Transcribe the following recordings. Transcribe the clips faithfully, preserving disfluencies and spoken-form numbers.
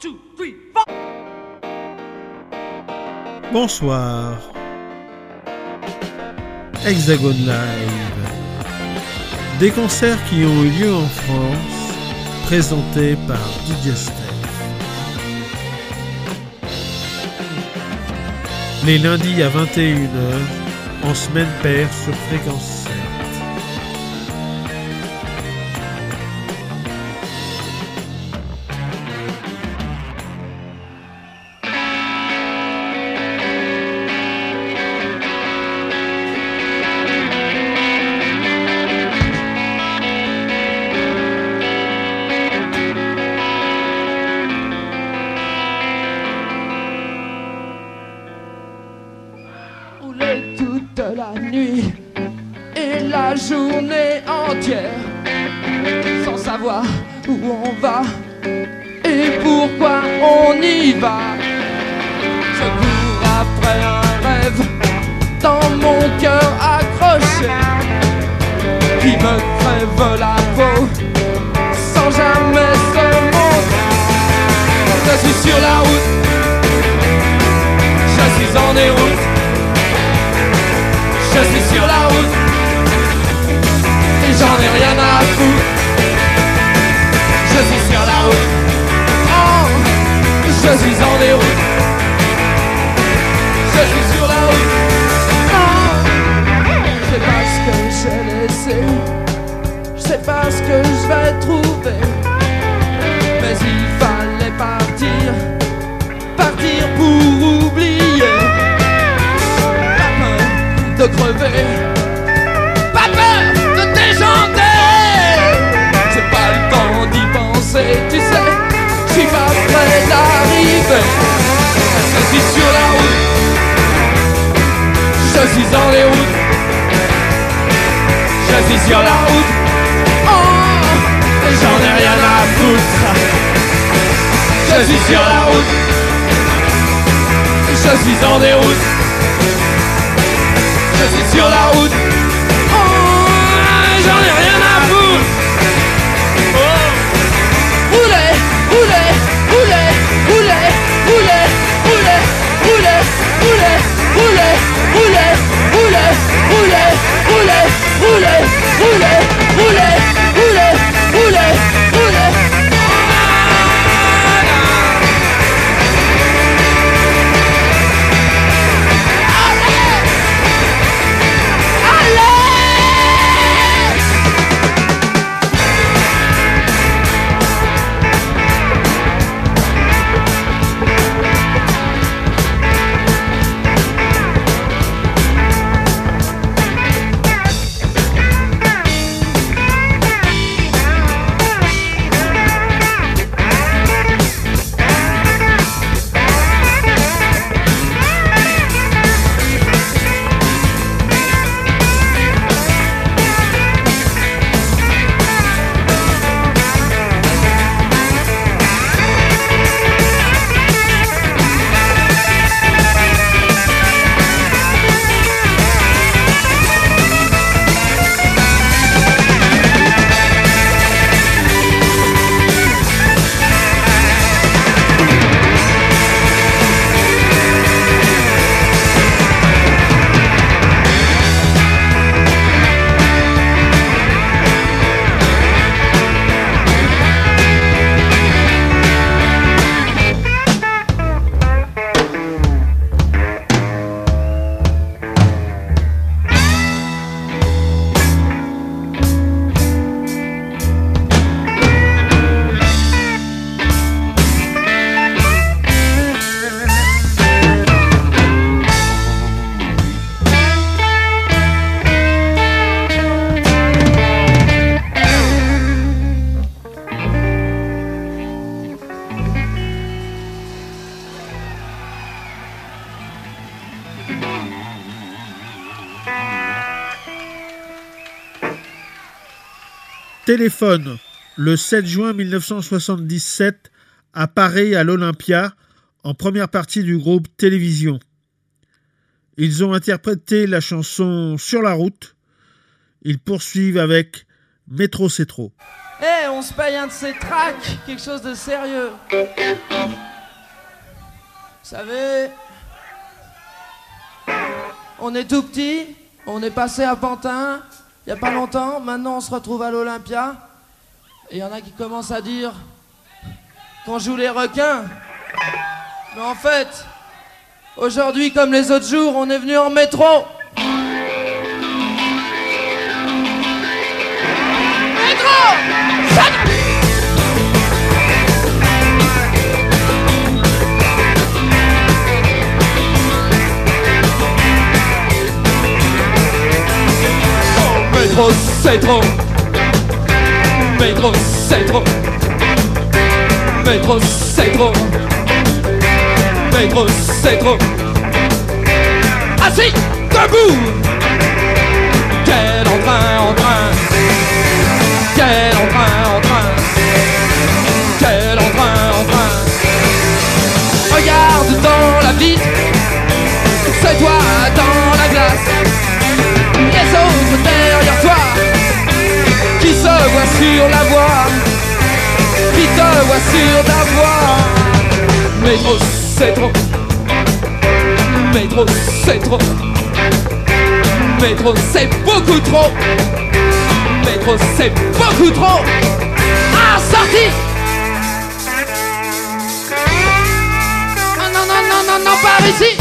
two, three, four. Bonsoir. Hexagone Live. Des concerts qui ont eu lieu en France, présentés par D J Steph. Les lundis à vingt et une heures, en semaine paire sur Fréquence sept. Où on va et pourquoi on y va. Je cours après un rêve dans mon cœur accroché qui me crève la peau sans jamais se montrer. Je suis sur la route, je suis en déroute. Je suis sur la route et j'en ai rien à foutre. Je suis sur la route, oh, je suis en déroute. Je suis sur la route, oh, je sais pas ce que j'ai laissé, je sais pas ce que je vais trouver. Mais il fallait partir, partir pour oublier. Pas peur de crever, pas peur de déjanter. J'ai pas le temps d'y penser, tu sais, je suis pas près d'arriver. Je suis sur la route, je suis en déroute. Je suis sur la route, oh, et j'en ai rien à foutre. Je suis sur la route, je suis en déroute. Je suis sur la route, oh, j'en ai rien à foutre. Roulez, roulez, roulez, roulez, roulez, roulez, roulez, roulez, roulez, roulez, roulez, roulez, roulez, roulez, roulez, roulez, roulez, roulez, roulez. Téléphone, le sept juin mille neuf cent soixante-dix-sept, à Paris, à l'Olympia, en première partie du groupe Télévision. Ils ont interprété la chanson Sur la route. Ils poursuivent avec Métro c'est trop. Eh, on on se paye un de ces tracks, quelque chose de sérieux. Vous savez, on est tout petit, on est passé à Pantin, il n'y a pas longtemps, maintenant on se retrouve à l'Olympia, et il y en a qui commencent à dire qu'on joue les requins. Mais en fait, aujourd'hui comme les autres jours, on est venu en métro. Métro, c'est trop. Métro, c'est trop. Métro, c'est trop. Métro, c'est trop. Assis, debout. Quel entrain, entrain. Quel entrain, entrain. Quel entrain, entrain. Regarde dans la vitre. C'est toi dans la glace. Les autres derrière toi qui se voient sur la voie, qui te voient sur ta voie. Métro, c'est trop. Métro, c'est trop. Métro, c'est beaucoup trop. Métro, c'est beaucoup trop. Ah, sorti. Non, non, non, non, non, non, par ici.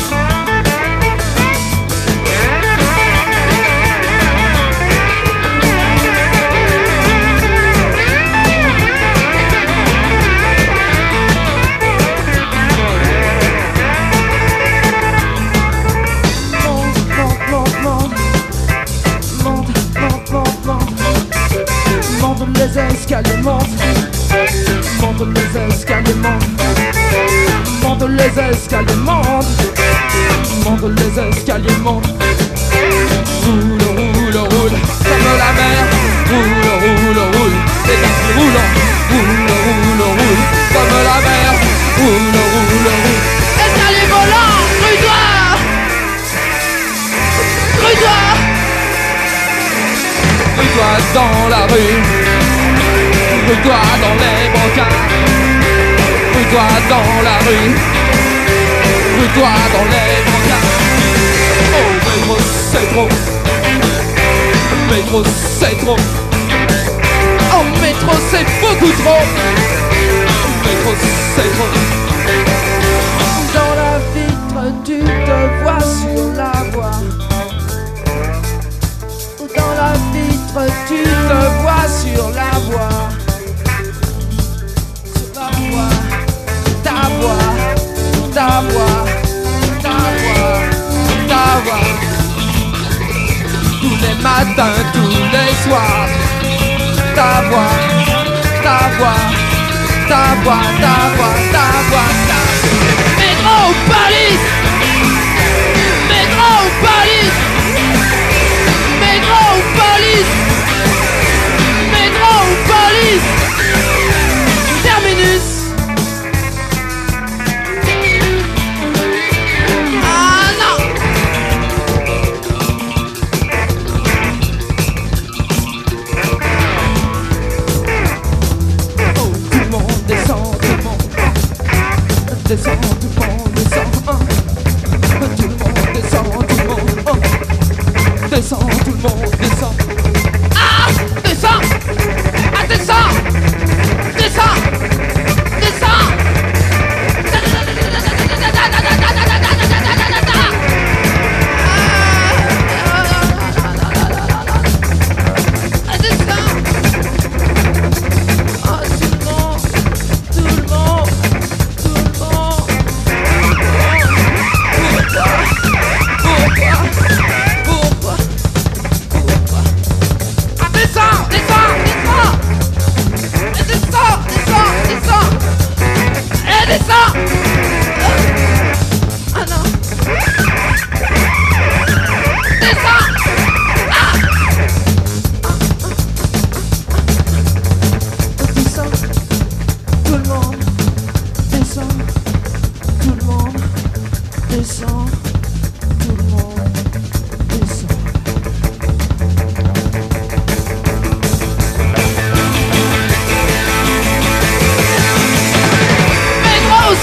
Les escaliers montent, montent les escaliers montent, montent les escaliers montent, montent les escaliers montent. Roule, roule, roule, comme la mer. Roule, roule, roule, les tapis roulants. Roule, roule, roule, comme la mer. Roule, roule, roule. Escalier volant, rue-toi, rue-toi, rue-toi dans la rue. Rue-toi dans les brancards. Rue-toi dans la rue. Rue-toi dans les brancards. Oh, métro, c'est trop. Métro, c'est trop. Oh, métro, c'est beaucoup trop. Métro, c'est trop. Dans la vitre, tu te vois sur la voie. Dans la vitre, tu te vois sur la voie. Ta voix, ta voix, ta voix, ta voix. Tous les matins, tous les soirs. Ta voix, ta voix, ta voix, ta voix, ta voix, ta voix. Métro, police. Métro, police. Métro, police. Métro, police. Terminus. Descend, tout le monde descend, hein. Tout le monde descend, tout le monde, hein. Descend, tout le monde descend. Ah, descend. Ah, descend. Descend. Descend. Ah, descend. Ah, tout le monde, tout le monde, tout le monde.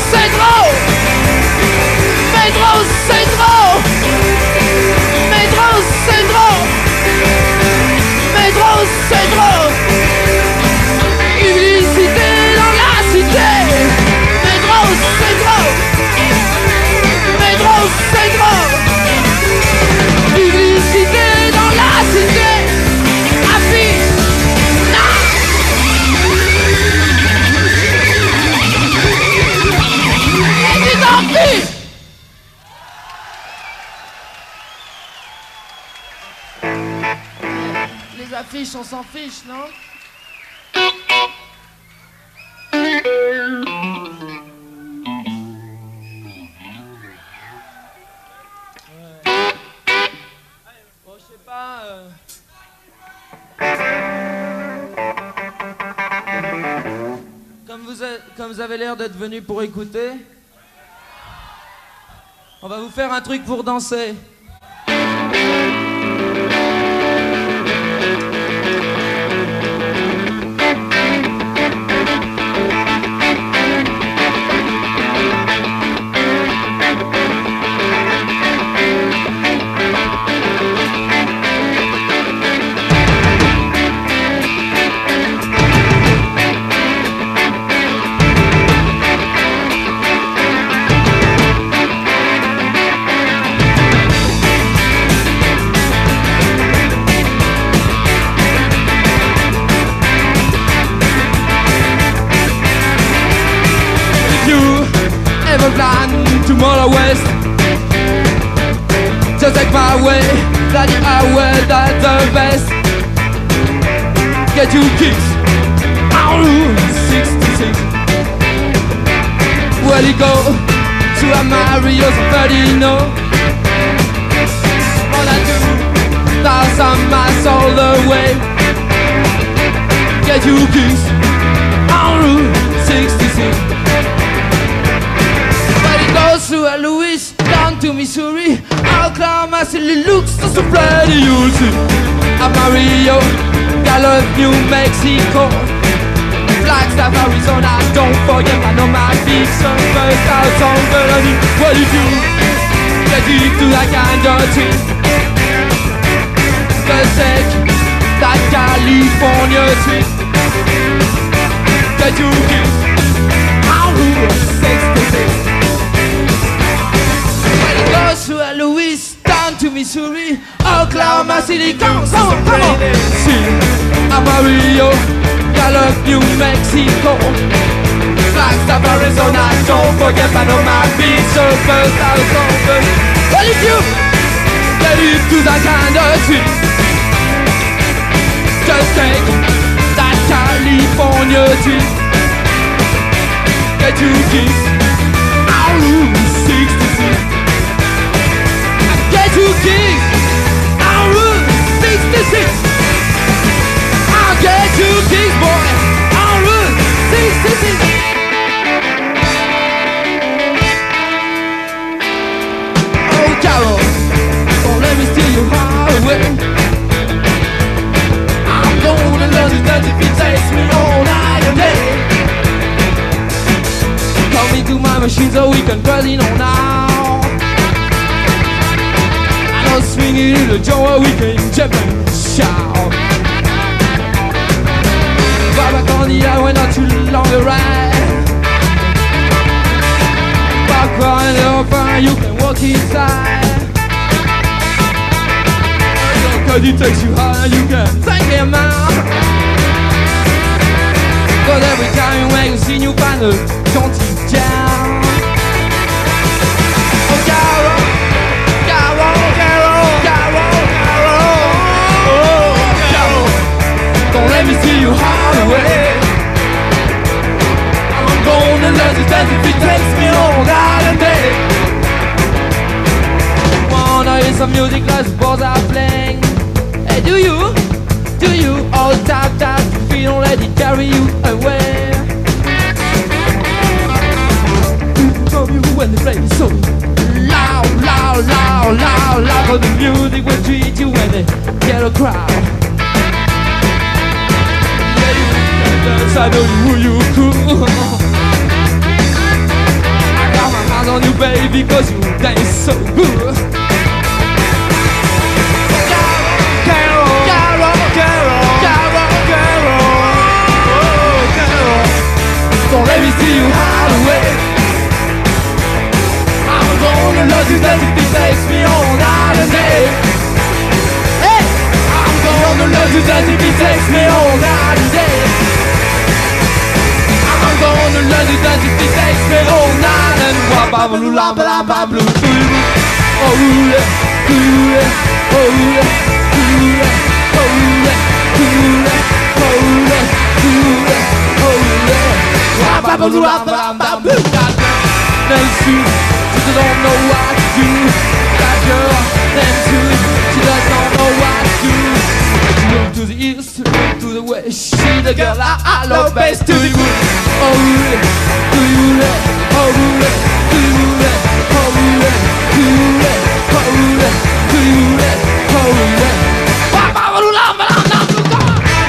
c'est trop. Métro, c'est trop. Métro, c'est trop. Métro, c'est trop. Publicité dans la cité. Métro, c'est trop. Métro, c'est trop. Publicité dans la cité. Affiche. Non. Et tu t'en fiches. Les affiches, on s'en fiche, non? Bon, je sais pas. Euh... Comme vous, êtes, comme vous avez l'air d'être venu pour écouter, on va vous faire un truc pour danser. Plan tomorrow west. Just take my way, that the highway, that's the best. Get you kicks on Route sixty-six. Where you go to a Mario's thirty-no. More than two thousand miles all the way. Get you kicks on Route sixty-six. Goes to a Louis, down to Missouri. Oklahoma City looks so pretty, you'll see. Amarillo, Gallup, New Mexico. Flagstaff, Arizona, don't forget I know my beach. Some first out on Bernie. What do you do? Get deep to that kind of tree. Just take that California tree. Get you kiss on Route sixty-six. Goes to a Louis, down to Missouri. Oklahoma City, come on, come on, come on. See, Amarillo, Gallup, New Mexico. Flagstaff, Arizona, don't forget Panama Beach. So first out over. Well, if you get into that kind of tree, just take that California tree. Get you kiss on Route sixty-six. Get you kicks on Route sixty-six. I'll get you kicks, boy, on Route sixty-six. Oh, Carol, don't let me steal your heart away. I'm gonna love you that if it takes me all night and day. Call me to my machine so we can party on now. Swinging in the joint where we can jump and shout. Far back on the highway, not too long a ride. Back on the open, you can walk inside. Cause it takes you high, you can take him out. But every time you make a scene, you find a jaunty down. Oh, Carol, Carol, Carol. Don't let me see you hard away. I'm gonna let you dance if it takes me all night and day. Wanna hear some music like the balls are playing? Hey, do you? Do you? All tap tap, feel don't let it carry you away. Love you when the play is so loud, loud, loud, loud, loud. For the music will treat you when they get a crowd. I know who you cool. baby, cause you dance so good. Carol, Carol, Carol, Carol, Carol, oh, Carol. Don't let me see you hide away. I'm gonna love you that if it takes me all night and day. Hey, I'm gonna love you that if it takes me all night and day. I'm gonna love you that if it takes me all night and wah ba ba la ba la ba blue. Oh yeah, oh yeah, oh yeah, oh yeah, oh yeah, oh yeah, oh yeah, wah ba ba la ba ba blue. That's you, she don't know what to do. That girl, that's you, she does not know what to do. Look to the east, look to the west. She the girl I, I love best to the good. Oh yeah, do you let, oh yeah, do you let, oh yeah, do you let, oh yeah, do you let, oh yeah. Ba ba ba la ba la la la.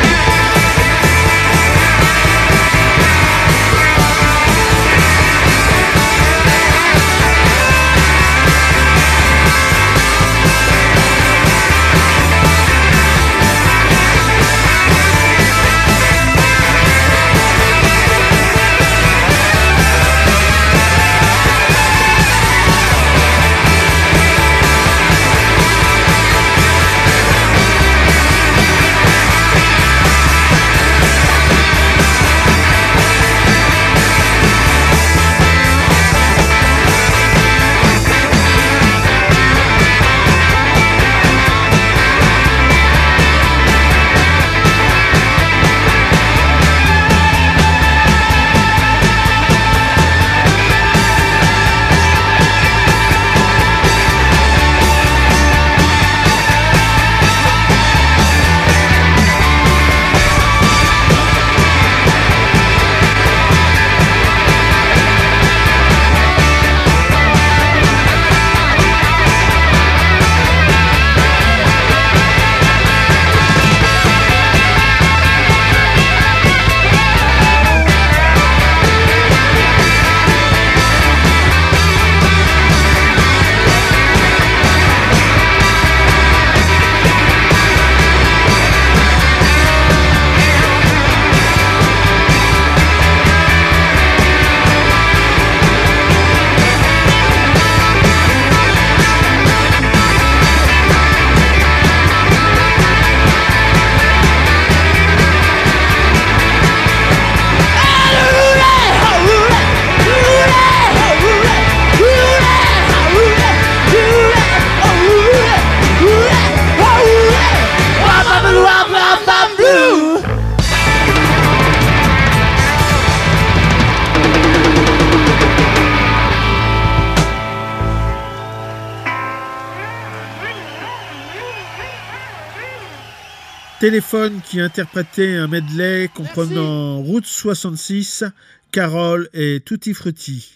Téléphone qui interprétait un medley comprenant Route soixante-six, Carole et Tutti Frutti.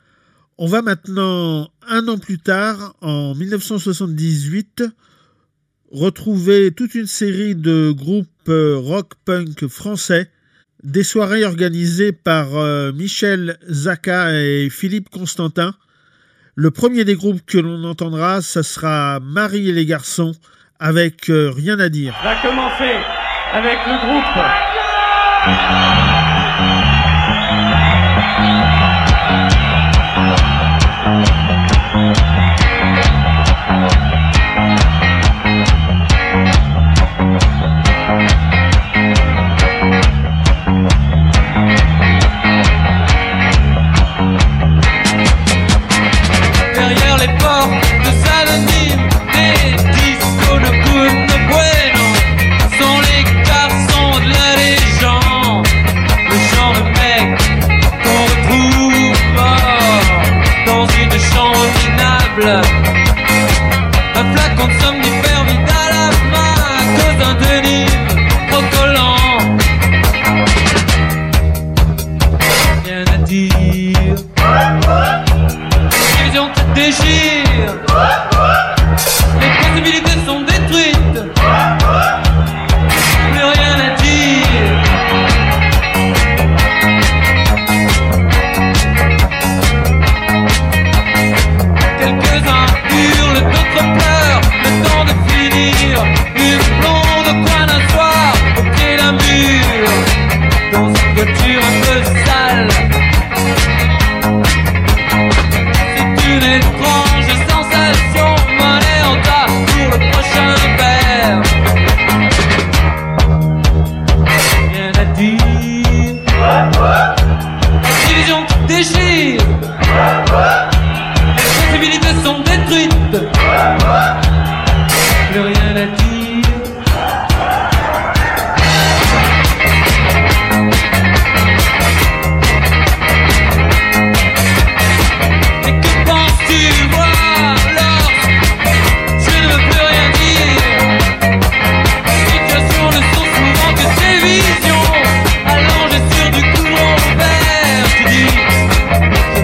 On va maintenant, un an plus tard, en dix-neuf cent soixante-dix-huit, retrouver toute une série de groupes rock-punk français, des soirées organisées par euh, Michel Zaka et Philippe Constantin. Le premier des groupes que l'on entendra, ça sera Marie et les garçons, avec euh, Rien à dire. On va commencer avec le groupe. Derrière les portes de Salonime, des discos de Punta Bueno sont les garçons de la légende. Le genre de mec qu'on retrouve mort dans une chambre minable. Un flacon de somnifère vide à la main à cause d'un dénime trop collant. Rien à dire. La télévision te déchire. Les possibilités sont détruites. Plus rien à dire. réfléchir. Les possibilités sont détruites. Plus rien à dire. Et que penses-tu voir lorsque je ne veux plus rien dire? Les situations ne sont souvent que des visions allongées sur du courant vert. Tu dis, je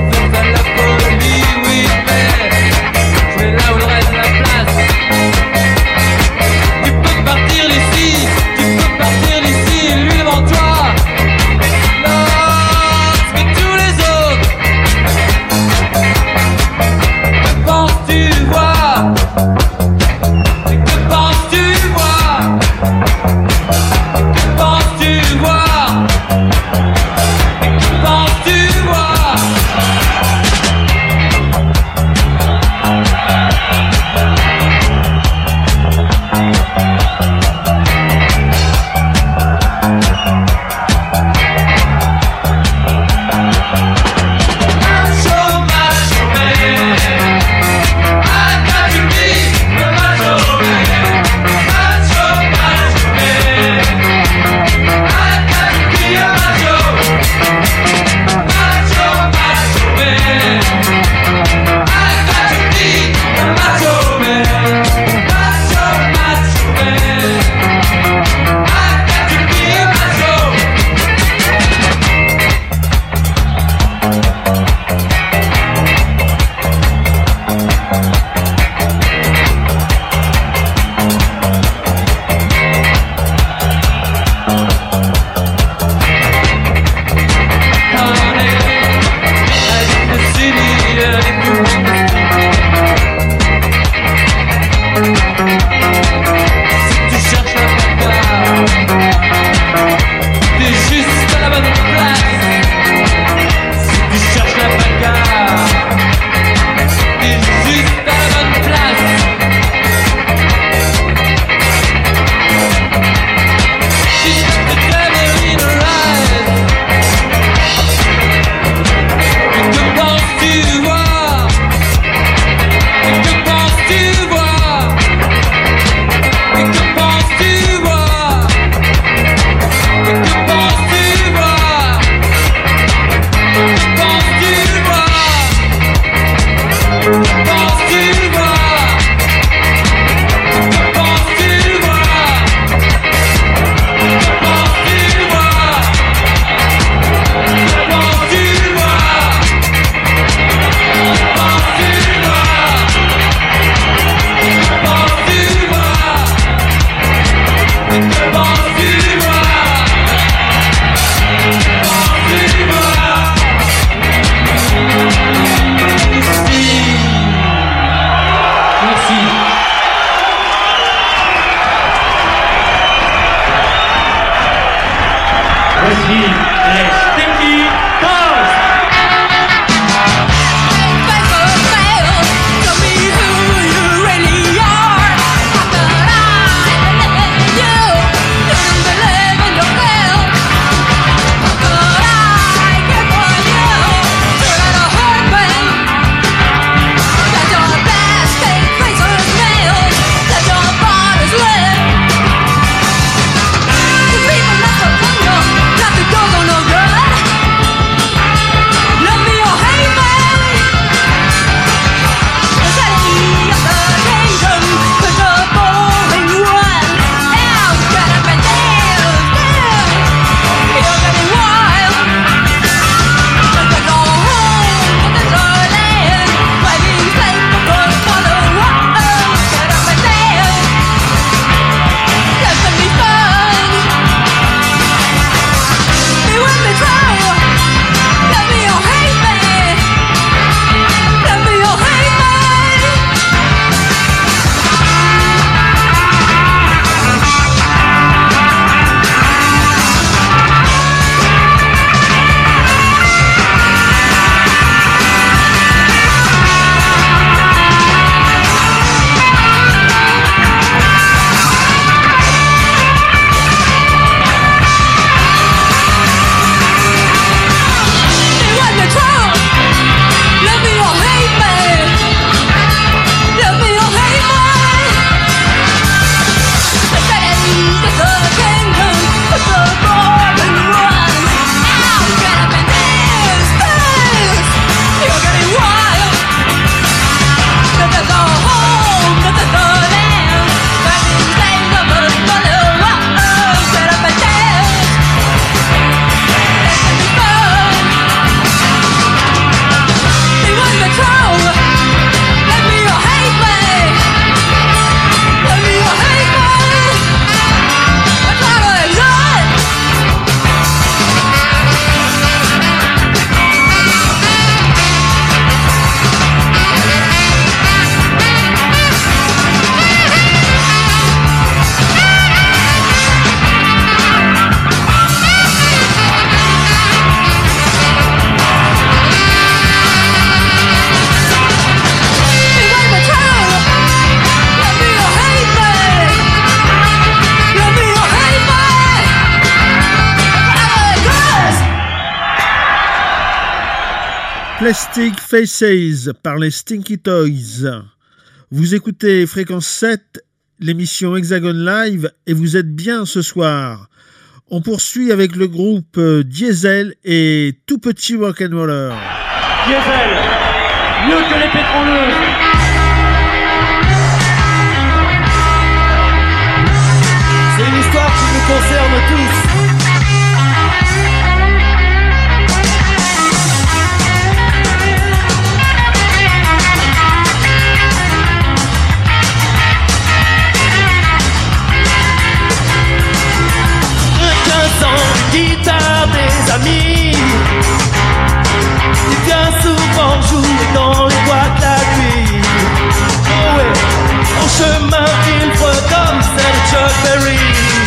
Plastic Faces par les Stinky Toys. Vous écoutez Fréquence sept, l'émission Hexagone Live, et vous êtes bien ce soir. On poursuit avec le groupe Diesel et Tout Petit Rock'n'Roller. Diesel, mieux que les pétroleuses. C'est une histoire qui nous concerne tous. Guitare des amis, il vient souvent jouer dans les boîtes la nuit. Oh ouais, en chemin il voit comme celle de Chuck Berry.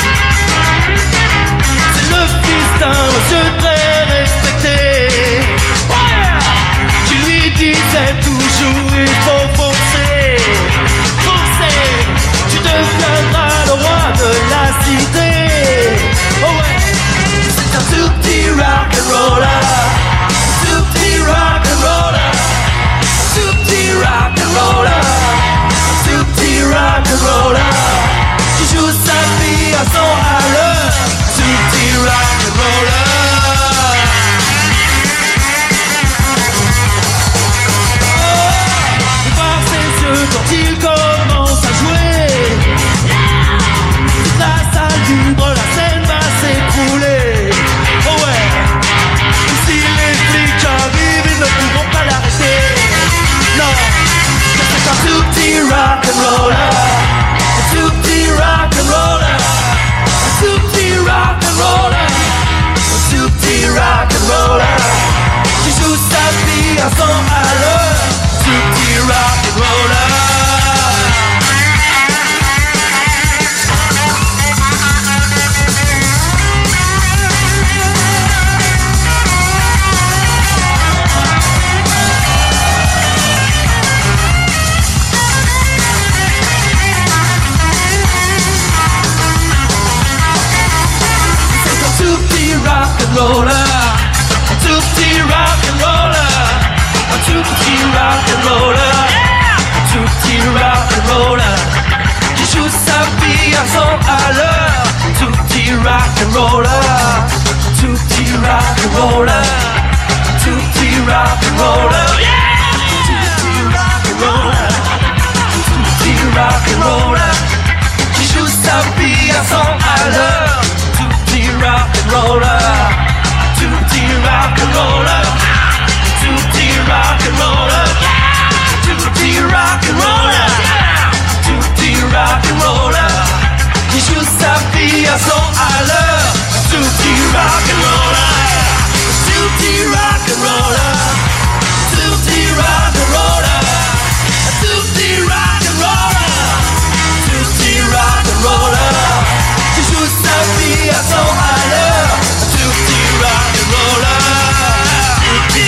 C'est le fils d'un monsieur très respecté, ouais, qui lui disait toujours il faut forcer, forcer, tu deviendras le roi de la cité. Oh ouais. Tout petit rock and roller, tout petit rock and roller, tout petit rock and roller, tout petit rock and roller, qui joue sa vie à cent à l'heure, tout petit rock and roller. Oh, voir ses yeux quand il commence à jouer, toute la salle vibre, la scène va s'écrouler. Tout petit rock and roller, tout petit rock and roller, tout petit rock and roller, tout petit rock and roller, qui joue sa vie à cent à l'heure, tout petit rock and roller. Roller, un tout petit rock and roller, un tout petit rock and roller, un tout petit rock and roller, qui joue sa vie à cent à l'heure, tout petit rock and roller, tout petit rock and roller, tout petit rock and roller, tout petit rock and roller, tout petit rock and roller, qui joue sa vie à cent à l'heure, tout petit rock and roller. Rock and roller, tutti rock and roller, tutti rock and roller, tutti rock and roller, qui joue sa vie à cent à l'heure, tutti rock and roller, tutti rock and roller, tutti rock and roller, tutti rock and roller, tutti rock and roller, qui joue sa vie à cent à l'heure, tutti rock and roller.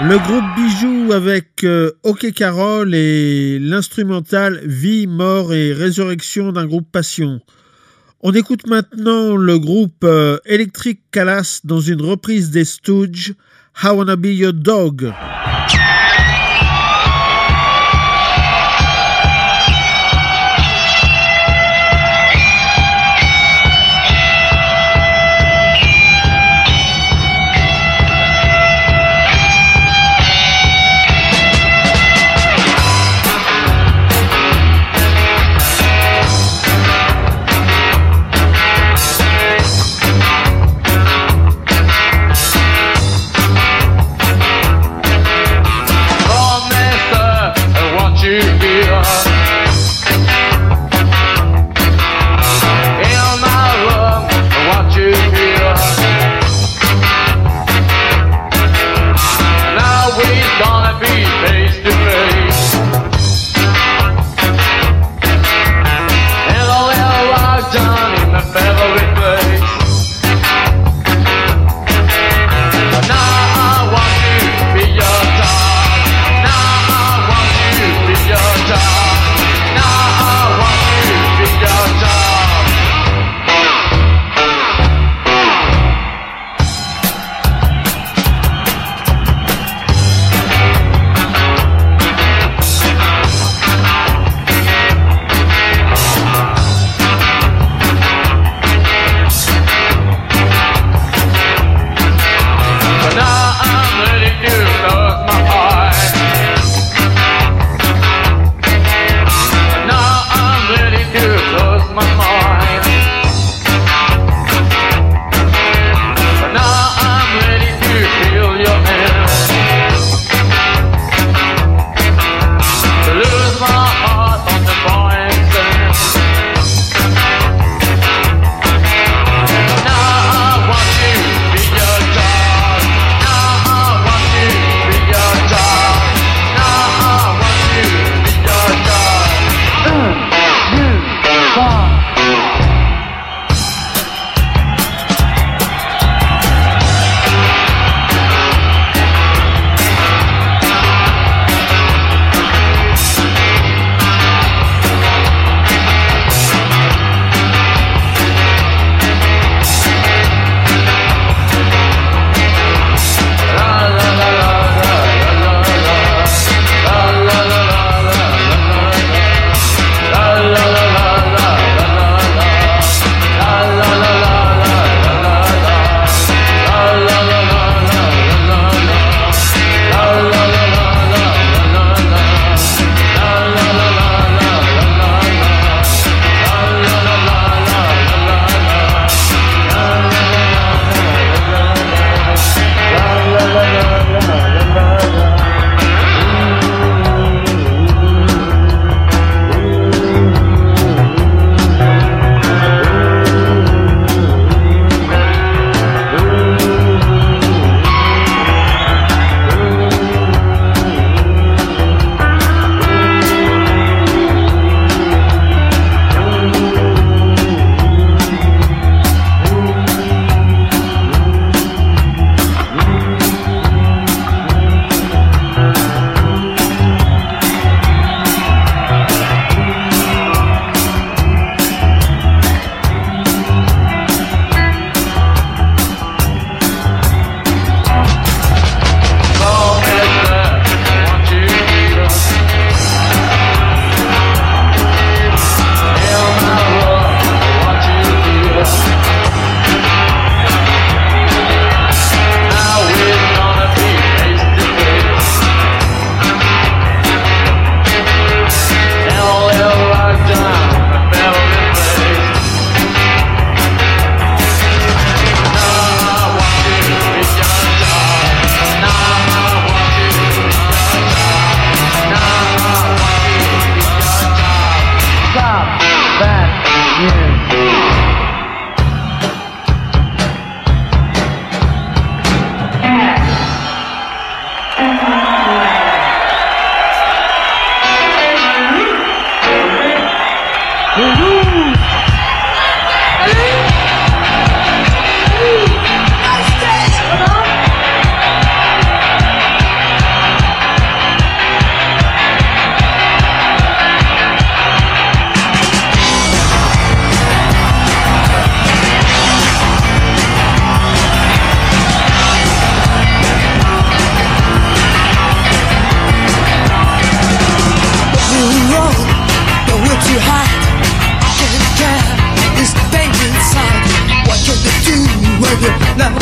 Le groupe Bijoux avec euh, OK Carole et l'instrumental Vie, mort et résurrection d'un groupe Passion. On écoute maintenant le groupe euh, Electric Calas dans une reprise des Stooges, I Wanna Be Your Dog.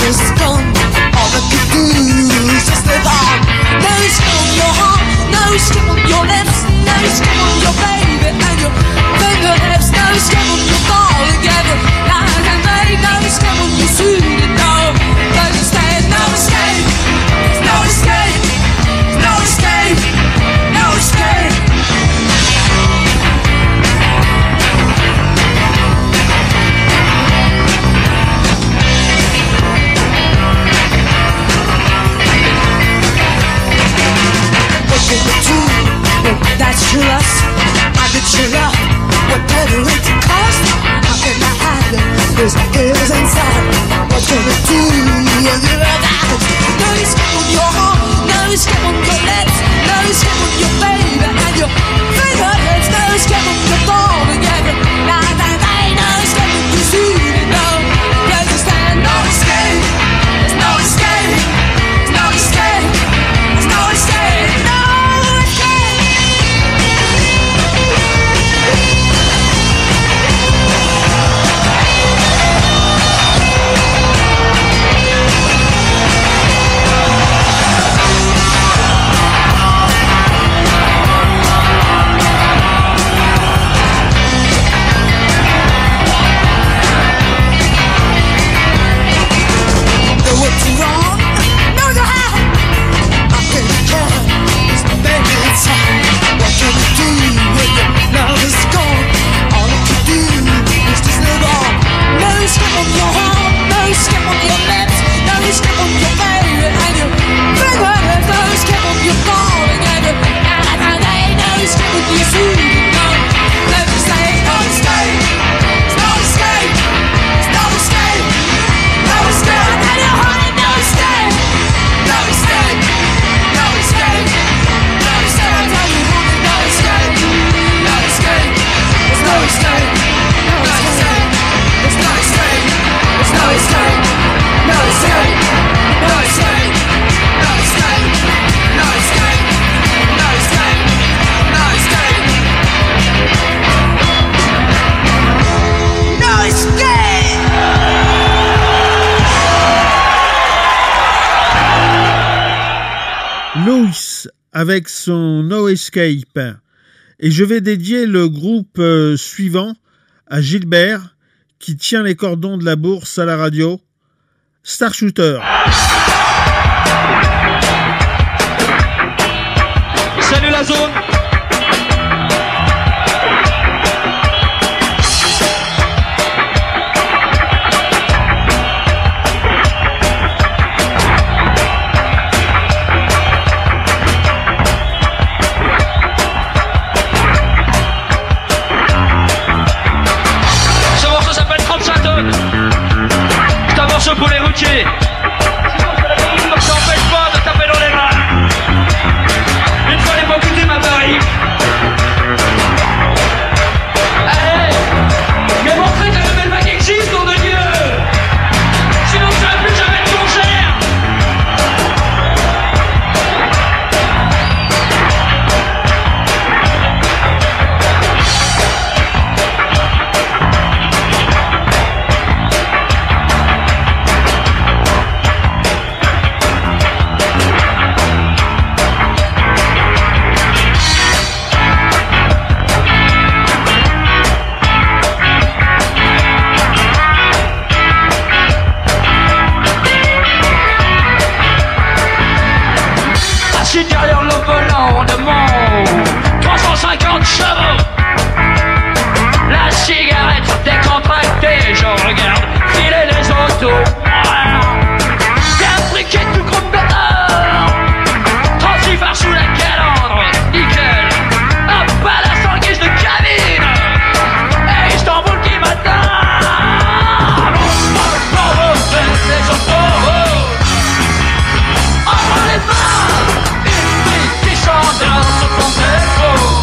is gone. All I could do is just live on. No skin on your heart, no skin on your lips, no skin on your baby and your fingertips, no skin on your darling ever. Night and day, no skin on your sweet and no. But instead, no escape, no escape, no escape, no escape. That's your loss, I get your love. Whatever it costs, how can I hide it? This is inside. What can I do when you're out? No escape on your heart, no escape on your lips, no escape on your baby and your fingertips, no escape on your darling ever. Night and day, no escape on your sweet and no. There's a stand, no escape. There's no escape. There's no escape. There's no escape. No. Avec son No Escape. Et je vais dédier le groupe euh, suivant à Gilbert, qui tient les cordons de la bourse à la radio, Star Shooter. Salut la zone. Pour les routiers. Sinon, ça t'empêche pas de taper dans les mains. Une fois les pas goûté ma barrique. Allez, mais montrez que la nouvelle vague existe, nom de Dieu. Sinon, ça va plus jamais de concert. Derrière le volant, on demande trois cent cinquante chevaux. La cigarette décontractée, je regarde filer les autos. Bien briqué tout groupe d'honneur, trente-six sous la calandre, nickel. Un palace en guise de cabine, et Istanbul qui m'attend. On fait les autos, entre les mains. Dans ton défaut.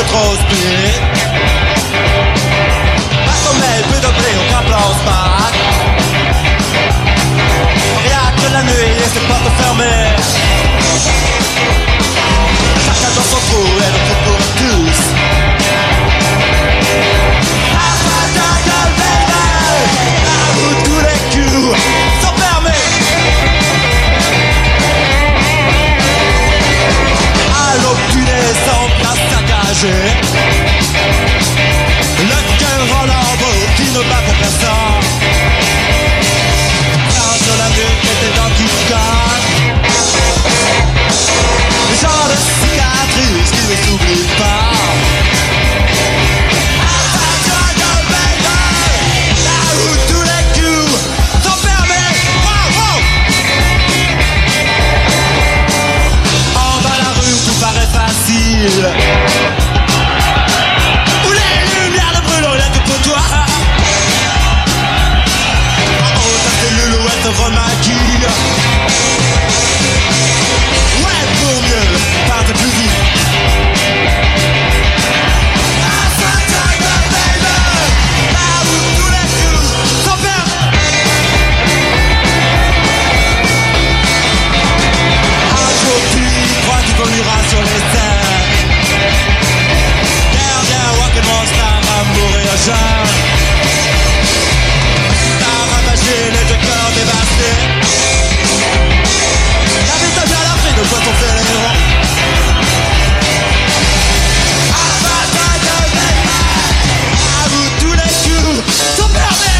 trop speed. Pas sommeil, plus de blé, aucun plan au spark. Rien que la nuit et ses portes fermées. Chacun dans son trou et le trou pour tous. Où tous les coups sont fermés. À l'aube du nez sans place saccagée. Le cœur en lambeau qui ne bat pour personne. Quand sur la nuque et tes dents qui cognent. Le genre de cicatrice qui ne s'oublie pas. Où les lumières ne brûlent rien que pour toi. En haut ta cellule où elle te remaquille. Ouais, pour mieux, partez plus vite. Ah, ça t'aide, baby. Là où tous les coups sont fermés. Un jour tu y crois, tu conduiras sur les terres. Mourir jeune. T'as ravagé les deux cœurs dévastés. La vie t'a bien la vie de quoi t'en fais les héros. À bataille de bébé. À vous tous les coups sont perdus.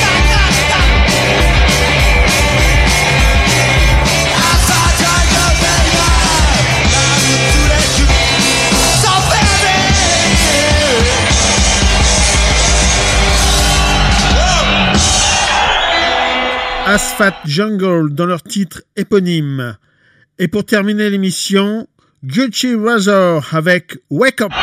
À bataille de bébé. À vous tous les coups sont perdus. Asphalt Jungle dans leur titre éponyme. Et pour terminer l'émission, Gucci Razor avec Wake Up.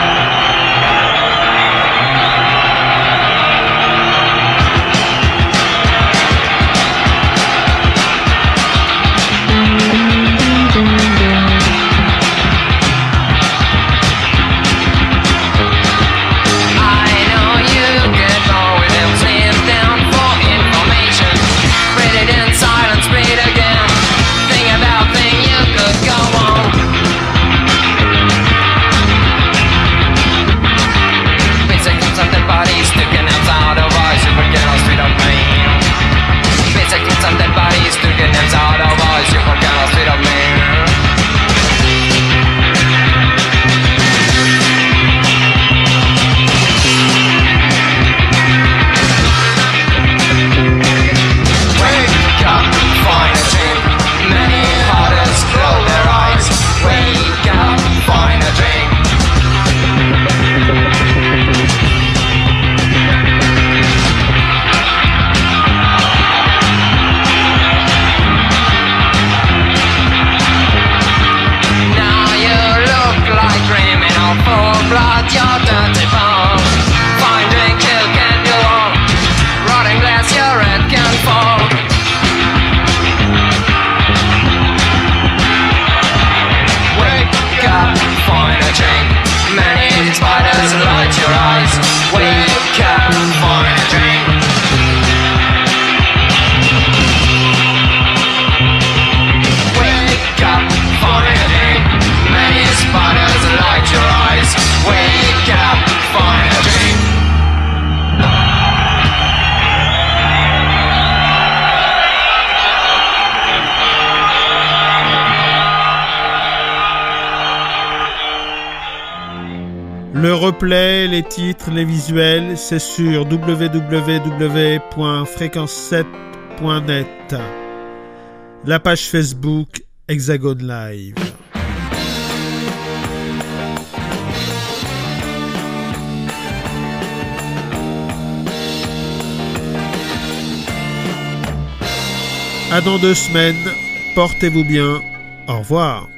Le replay, les titres, les visuels, c'est sur w w w point fréquence sept point net. La page Facebook Hexagone Live. À dans deux semaines, portez-vous bien, au revoir.